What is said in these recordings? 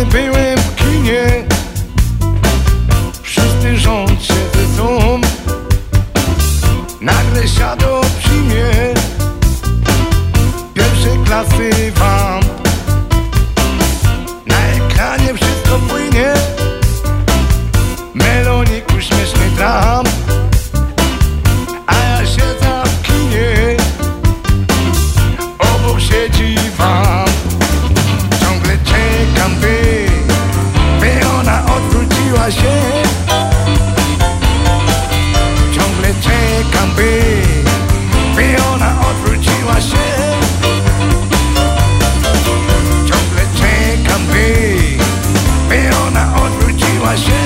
Wczoraj byłem w kinie, szósty rząd się zesum. Nagle siadł przy mnie pierwszej klasy wamp. Na ekranie wszystko płynie, meloniku śmieszny dram. A ja siedzę w kinie, obok siedzi wamp. Ciągle czekam, by ona odwróciła się. Ciągle czekam, by ona odwróciła się. Ciągle czekam, by ona odwróciła się.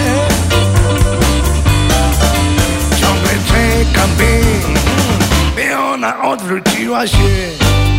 Ciągle czekam, by ona odwróciła się.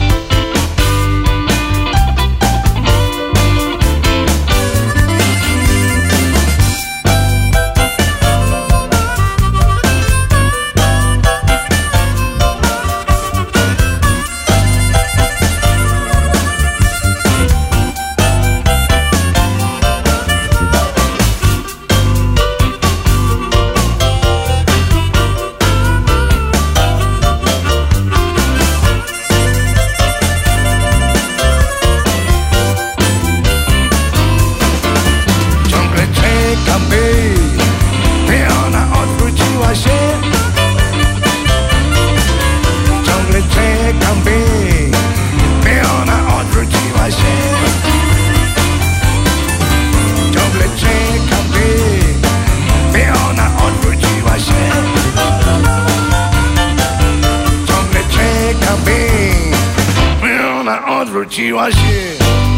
Odwróciła się.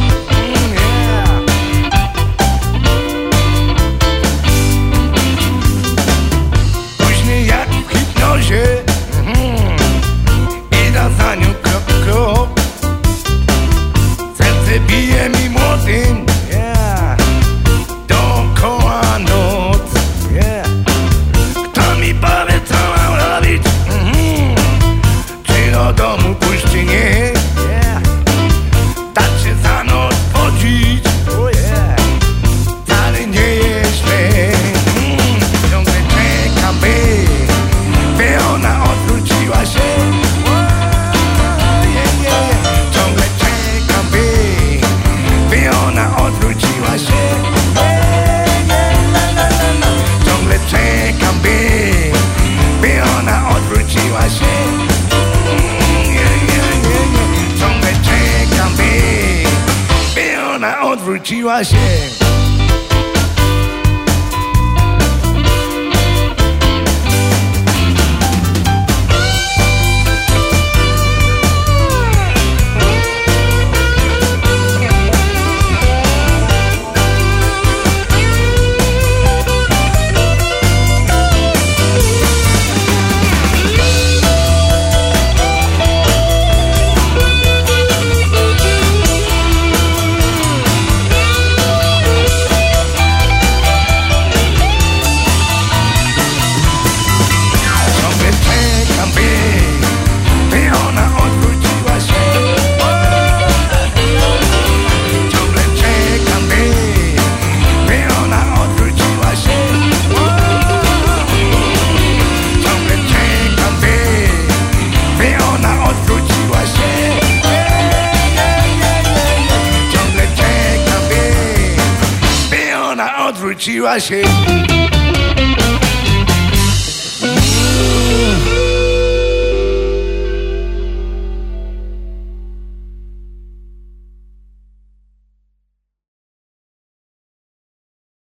Później jak w hipnozie idę za nią krok w krok. Serce bije mi młodym, dookoła noc. Kto mi powie, co mam robić? Czy do domu pójść, czy nie? Dać się za noc wodzić, wcale nie jest źle. Ciągle czekam, by ona odwróciła się. Ciągle czekam, by ona odwróciła się. Ciągle czekam, by ona odwróciła się. Ciągle czekam, by ona odwróciła się. Odwróciła się.